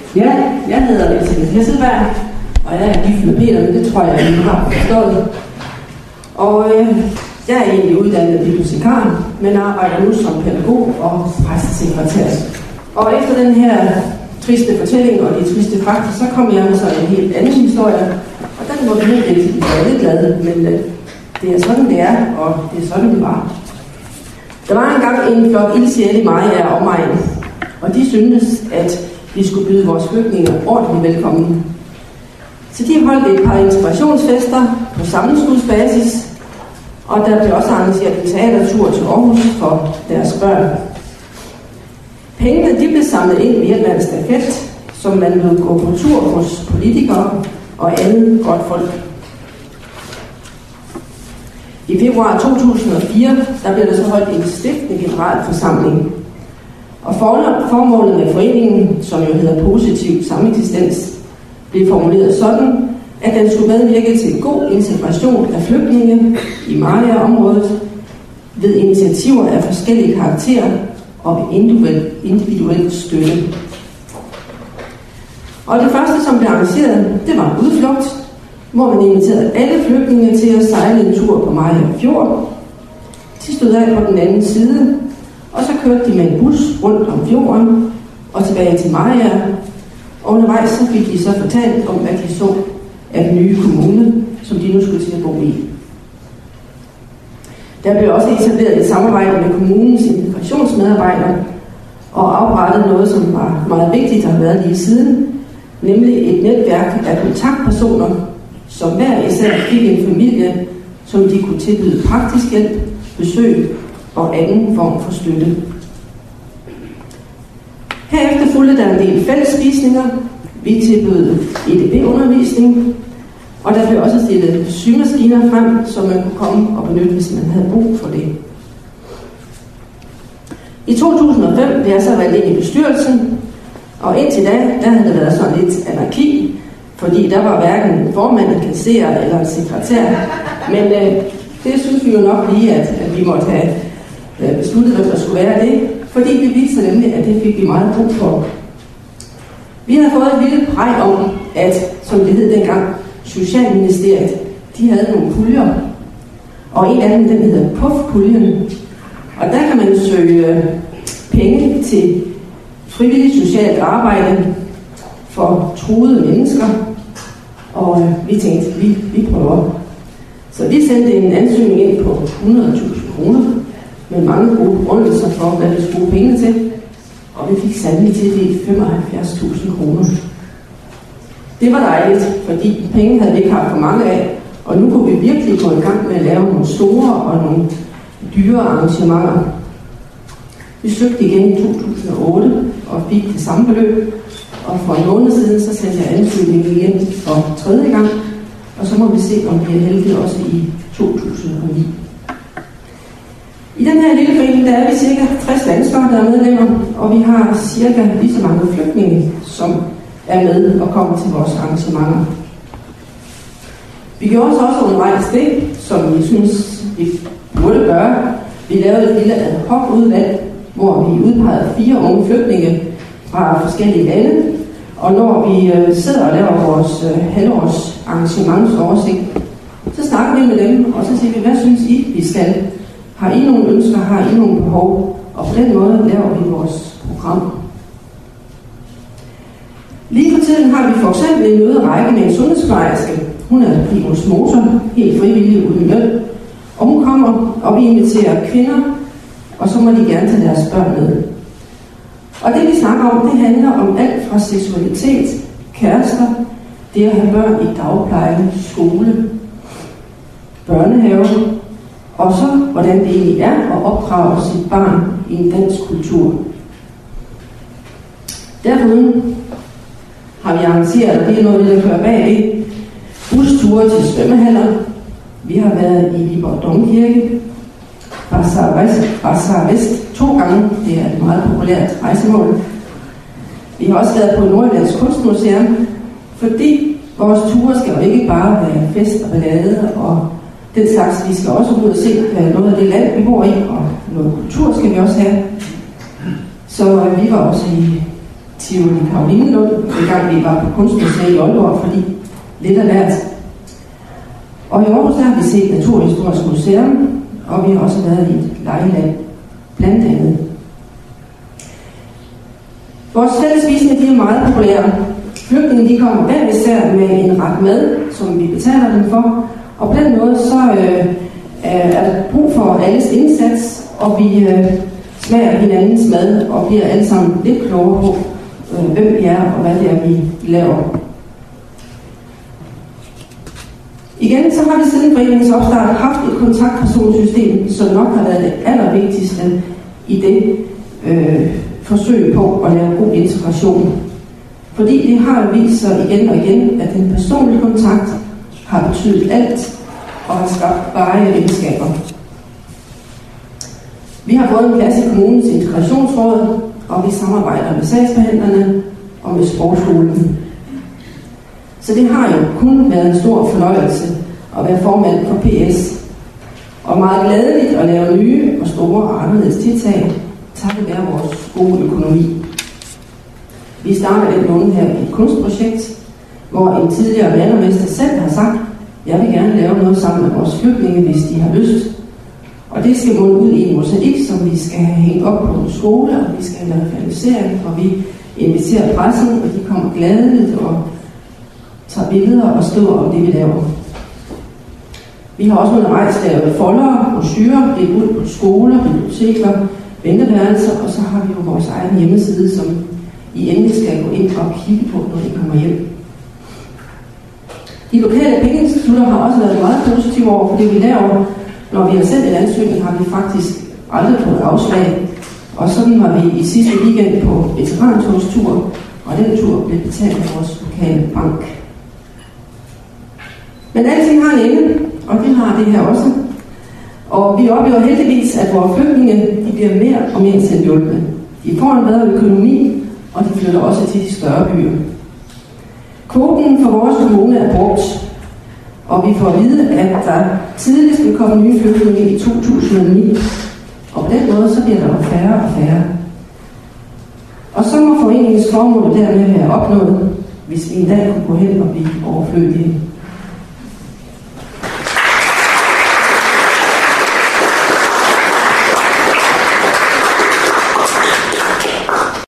Ja, jeg hedder Elisabeth Hesselberg, og jeg er gift med Peter, men det tror jeg, I har forstået. Og jeg er egentlig uddannet bibliotekar, men arbejder nu som pædagog og præstesekretær. Og efter den her triste fortælling og de triste fakta, så kom jeg med så en helt anden historie. Og den må vi helt være lidt glade, men det er sådan, det er, og det er sådan, det var. Der var engang en flok ildsjæle i Mariager og omegn, og de syntes, at vi skulle byde vores flygtninge ordentligt velkommen. Så de holdt et par inspirationsfester på sammenskudsbasis, og der blev også arrangeret en teatertur til Aarhus for deres børn. Pengene de blev samlet ind ved hjælp af en stafet, som man ville gå på tur hos politikere og andet godt folk. I februar 2004 der blev der så holdt en stiftende generalforsamling. Og formålet med foreningen, som jo hedder Positiv Sameksistens, blev formuleret sådan, at den skulle medvirke til god integration af flygtninge i Mariager-området ved initiativer af forskellige karakterer og ved individuel støtte. Og det første, som blev arrangeret, det var en udflugt, hvor man inviterede alle flygtninge til at sejle en tur på Mariager Fjord. De stod af på den anden side, og så kørte de med en bus rundt om fjorden og tilbage til Mariager. Og undervejs så fik de så fortalt om, hvad de så af den nye kommune, som de nu skulle til at bo i. Der blev også etableret et samarbejde med kommunens integrationsmedarbejdere og oprettet noget, som var meget vigtigt og har været lige siden, nemlig et netværk af kontaktpersoner, som hver især fik en familie, som de kunne tilbyde praktisk hjælp, besøg og anden form for støtte. Herefter fulgte der en del fællesspisninger. Vi tilbød EDB-undervisning, og der blev også stillet symaskiner frem, som man kunne komme og benytte, hvis man havde brug for det. I 2005 blev jeg så valgt ind i bestyrelsen, og indtil da, der havde det været sådan lidt anarki, fordi der var hverken formand, en kasserer eller en sekretær. Men det synes vi jo nok lige, at vi måtte have besluttet, at der skulle være det, fordi det viste sig nemlig, at det fik vi meget brug for. Vi havde fået et lille præg om, at, som det hed dengang, Socialministeriet, de havde nogle puljer, og en af dem, den hedder PUF-puljen. Og der kan man søge penge til frivilligt socialt arbejde for truede mennesker, og vi tænkte, vi prøver. Så vi sendte en ansøgning ind på 100.000 kroner, med mange gode begrundelser for, hvad vi skulle bruge penge til, og vi fik sandelig tildelt 75.000 kroner. Det var dejligt, fordi penge havde vi ikke haft for mange af, og nu kunne vi virkelig gå i gang med at lave nogle store og nogle dyre arrangementer. Vi søgte igen i 2008 og fik det samme beløb, og for en måned siden så sendte jeg ansøgningen igen for 3. gang, og så må vi se, om vi er heldige også i 2009. I den her lille forening, der er vi cirka 60 danskere, der er medlemmer, og vi har cirka lige så mange flygtninge, som er med og kommer til vores arrangementer. Vi gjorde så også undervejs det, som vi synes, vi burde gøre. Vi lavede et lille ad hoc udvalg, hvor vi udpegede 4 unge flygtninge fra forskellige lande, og når vi sidder og laver vores halvårs arrangementsoversigt, så snakker vi med dem, og så siger vi, hvad synes I, vi skal? Har I nogle ønsker? Har I nogle behov? Og på den måde laver vi vores program. Lige for tiden har vi for eksempel en møderække med en sundhedsplejerske. Hun er primus motor, helt frivillig uden løn. Og hun kommer, og vi inviterer kvinder, og så må de gerne tage deres børn med. Og det vi snakker om, det handler om alt fra seksualitet, kærester, det at have børn i dagpleje, skole, børnehave, og så hvordan det egentlig er at opdrage sit barn i en dansk kultur. Derfor har vi arrangeret, og det er noget, vi kører bagved, busture til svømmehaller. Vi har været i Viborg Domkirke, Bazar Vest 2 gange. Det er et meget populært rejsemål. Vi har også været på Nordjyllands Kunstmuseum, fordi vores ture skal jo ikke bare være fest og ballade og den slags. Vi skal også ud og se noget af det land, vi bor i, og noget kultur skal vi også have. Så vi var også i Tivoli Karolinelund, dengang vi var på Kunstmuseet i Aalborg, fordi lidt af hvert. Og i Aarhus der har vi set Naturhistorisk Museum, og vi har også været i et legeland, blandt andet. Vores fællesspisninger, de er meget populære. Flygtninge, de kommer hver især med en ret mad, som vi betaler dem for, og på den måde så er der brug for alles indsats, og vi smager hinandens mad og bliver alle sammen lidt klogere på, hvem vi er og hvad det er, vi laver. Igen, så har vi siden foreningens opstart haft et kontaktpersonsystem, som nok har været det allervigtigste i det forsøg på at lave god integration. Fordi det har jo vist sig igen og igen, at den personlige kontakt har betydet alt og har skabt varige venskaber. Vi har fået en plads i kommunens integrationsråd, og vi samarbejder med sagsbehandlerne og med sprogskolen. Så det har jo kun været en stor fornøjelse at være formand for PS, og meget glædeligt at lave nye og store og anderledes tiltag, takket være vores gode økonomi. Vi starter den måned her i et kunstprojekt, hvor en tidligere malermester selv har sagt, jeg vil gerne lave noget sammen med vores flygtninge, hvis de har lyst. Og det skal munde ud i en mosaik, som vi skal have hængt op på en skole, og vi skal have lavet realisering, og vi inviterer pressen, og de kommer gladeligt og tager billeder og skriver om det, vi laver. Vi har også undervejs lavet foldere, brochurer, delt ud på skoler, biblioteker, venteværelser, og så har vi jo vores egen hjemmeside, som I endelig skal gå ind og kigge på, når I kommer hjem. De lokale pengeinstitutter har også været meget positive over for det, vi laver. Når vi har sendt en ansøgning, har vi faktisk aldrig fået afslag. Og sådan var vi i sidste weekend på veterantogstur, og den tur blev betalt af vores lokale bank. Men alting har en ende, og det har det her også. Og vi oplever heldigvis, at vores flygtninge de bliver mere og mere selvhjulpne. De får en bedre økonomi, og de flytter også til de større byer. Kvoten for vores kommune er brugt, og vi får at vide, at der tidligst vil komme nye flygtninge i 2009. Og på den måde, så bliver der færre og færre. Og så må foreningens formål dermed være opnået, hvis vi en dag kunne gå hen og blive overflødige.